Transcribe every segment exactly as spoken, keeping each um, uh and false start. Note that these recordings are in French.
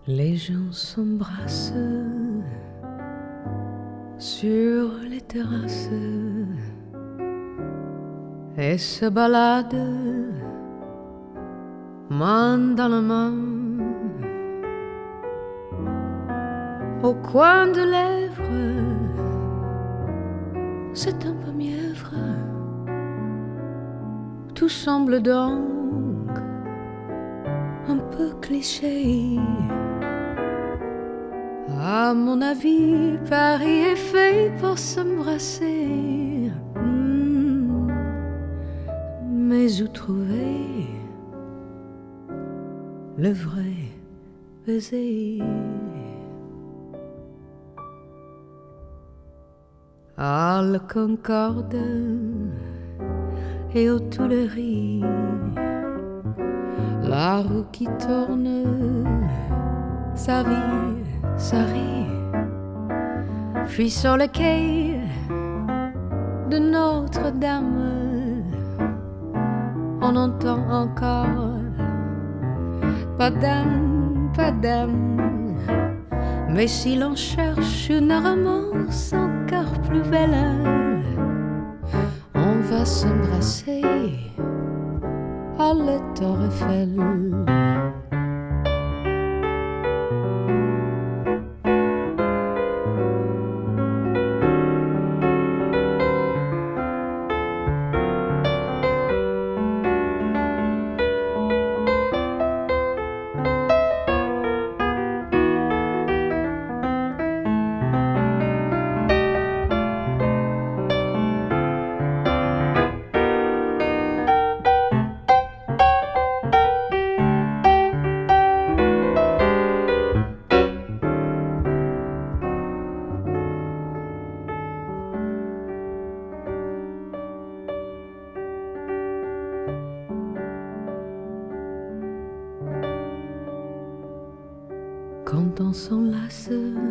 Les gens s'embrassent sur les terrasses et se baladent main dans la main. Au coin de lèvres, c'est un peu mièvre. Tout semble donc un peu cliché. À mon avis, Paris est fait pour s'embrasser. Mmh. Mais où trouver le vrai baiser? À la Concorde et aux Tuileries, la roue qui tourne, ça vit, ça rit. Puis sur le quai de Notre-Dame, on entend encore Padam, padam. Mais si l'on cherche une romance encore plus belle, on va s'embrasser à la Tour Eiffel. Quand on s'enlace,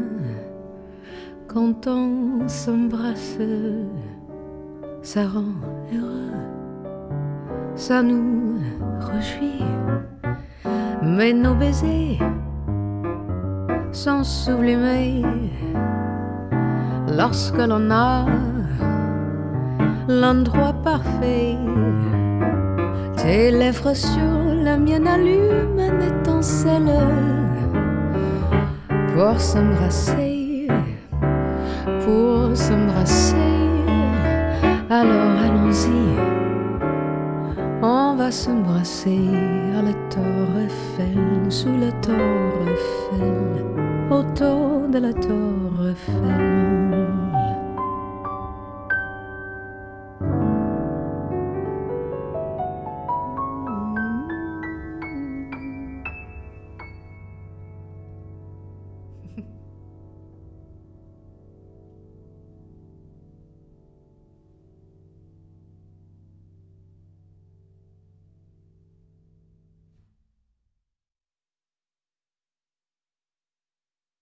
quand on s'embrasse, ça rend heureux, ça nous réjouit. Mais nos baisers sont sublimés lorsque l'on a l'endroit parfait. Tes lèvres sur la mienne allument une étincelle pour s'embrasser, pour s'embrasser. Alors allons-y, on va s'embrasser à la Tour Eiffel, sous la Tour Eiffel, autour de la Tour Eiffel.